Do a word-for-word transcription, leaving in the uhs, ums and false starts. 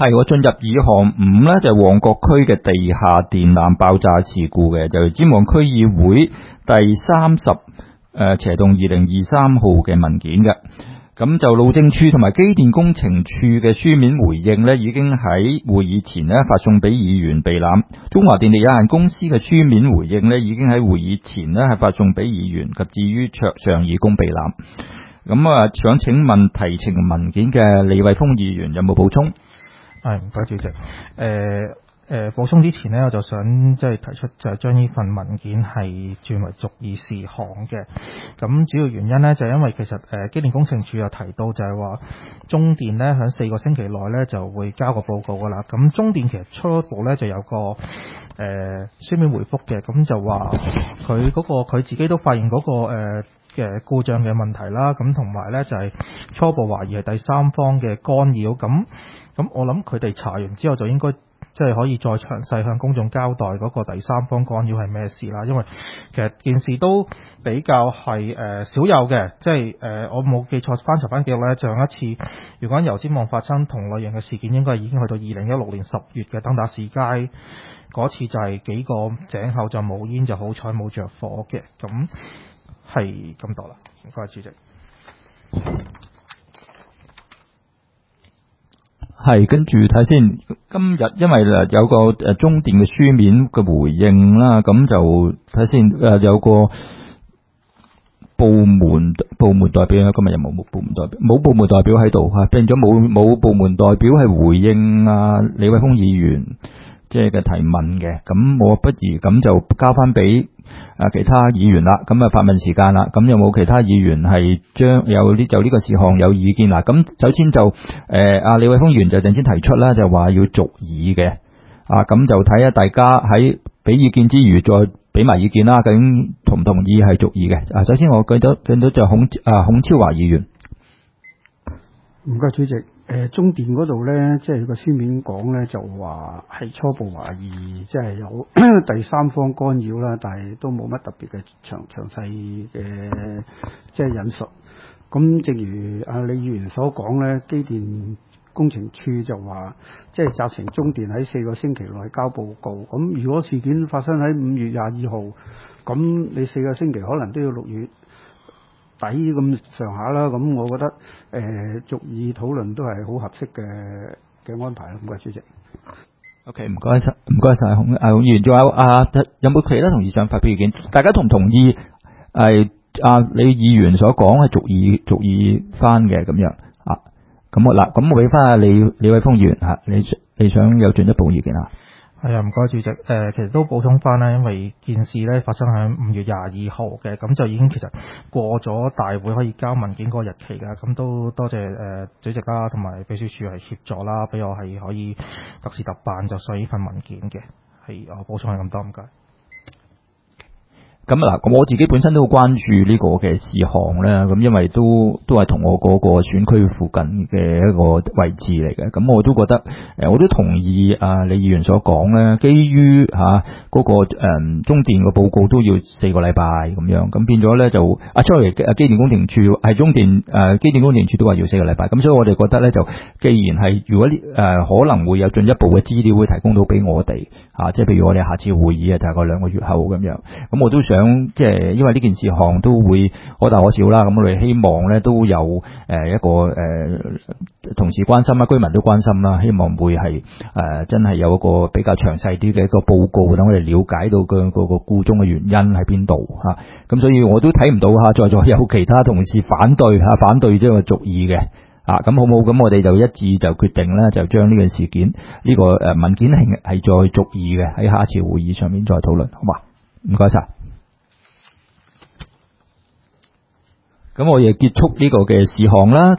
係我進入二項五咧，就係、旺角區嘅地下電纜爆炸事故嘅，就係、尖旺區議會第三十誒斜洞二零二三號嘅文件嘅。咁就路政署同埋機電工程署嘅書面回應呢，已經喺會議前呢發送俾議員備覽。中華電力有限公司嘅書面回應呢，已經喺會議前呢係發送俾議員及至於桌上以供備覽。咁啊，想請問提呈文件嘅李偉峰議員有冇補充？ 係，唔該主席。誒、呃。誒補充之前呢，我就想即係提出就係將呢份文件係轉為逐議事項嘅。咁主要原因呢，就係因為其實誒機電工程署有提到就係話中電呢喺四個星期內呢就會交個報告噶啦。咁中電其實初步呢就有個誒、呃、書面回覆嘅，咁就話佢嗰個佢自己都發現嗰、嗰個誒嘅、呃、故障嘅問題啦。咁同埋呢就係初步懷疑係第三方嘅干擾。咁咁我諗佢哋查完之後就應該即係可以再詳細向公眾交代嗰個第三方干擾係咩事啦，因為其實件事都比較係誒、呃、少有嘅，即係誒、呃、我冇記錯翻查翻記錄咧，上一次如果油尖旺發生同類型嘅事件，應該已經去到二零一六年十月嘅登打士街嗰次，就係幾個井口就冇煙，就好彩冇着火嘅，咁係咁多啦。唔該主席。 係，跟住睇先。今日因為誒有個誒中電嘅書面嘅回應啦，咁就睇先誒有個部門部門代表，今日有冇冇部門代表？冇部門代表喺度嚇，變咗冇冇部門代表係回應啊李偉峰議員即係嘅提問嘅。咁我不如咁就交翻俾啊其他議員啦。咁啊發問時間啦。咁有冇其他議員係將有呢就呢個事項有意見啦？咁首先就誒阿、呃、李偉峰議員就陣先提出啦，就話要續議嘅。啊咁就睇下大家喺俾意見之餘，再俾埋意見啦。究竟同唔同意係續議嘅？啊，首先我見到見到就孔啊孔超華議員。 唔該主席。誒、呃、中電嗰度咧，即係個書面講咧，就話係初步懷疑，即係有第三方干擾啦，但係都冇乜特別嘅詳詳細嘅即係引述。咁正如阿李議員所講咧，機電工程處就話，即係責成中電喺四個星期內交報告。咁如果事件發生喺五月廿二號，咁你四個星期可能都要六月底咁上下啦，咁我覺得誒逐議討論都係好合適嘅嘅安排啦。唔該主席。 OK， 唔該晒，唔該晒孔啊孔議員，仲有啊有冇其他同事想發表意見？大家同唔同意係啊李議員所講係逐議逐議翻嘅咁樣啊？咁我嗱，咁我俾翻阿李李偉峰議員嚇，你你想有進一步意見啊？ 係啊，唔該主席。誒、呃，其實都補充翻啦，因為件事咧發生喺五月廿二號嘅，咁就已經其實過咗大會可以交文件嗰個日期㗎。咁都多謝誒、呃、主席啦，同埋秘書處係協助啦，俾我係可以特事特辦就上呢份文件嘅。係我補充係咁多，唔該。 咁嗱，咁我自己本身都好關注呢個嘅事項咧，咁因為都都係同我嗰個選區附近嘅一個位置嚟嘅，咁我都覺得誒，我都同意啊李議員所講咧，基於嚇嗰個誒、嗯、中電嘅報告都要四個禮拜咁樣，咁變咗咧就啊 sorry 機電工程處係中電誒機電工程處都話要四個禮拜，咁所以我哋覺得咧就既然係如果誒、呃、可能會有進一步嘅資料會提供到俾我哋啊，即係譬如我哋下次會議啊大概兩個月後咁樣，咁我都想。即係因為呢件事項都會可大可小啦，咁我哋希望咧都有誒一個誒、呃、同事關心啦，居民都關心啦，希望會係誒、呃、真係有一個比較詳細啲嘅一個報告，等我哋了解到個個個故中嘅原因喺邊度嚇。咁、啊、所以我都睇唔到嚇，在座有其他同事反對嚇，反對呢個續議嘅啊。咁好冇？咁我哋就一致就決定咧，就將呢個事件呢、呢個誒文件係係再續議嘅，喺下次會議上面再討論，好嘛？唔該晒。咁我亦結束呢個嘅事項啦。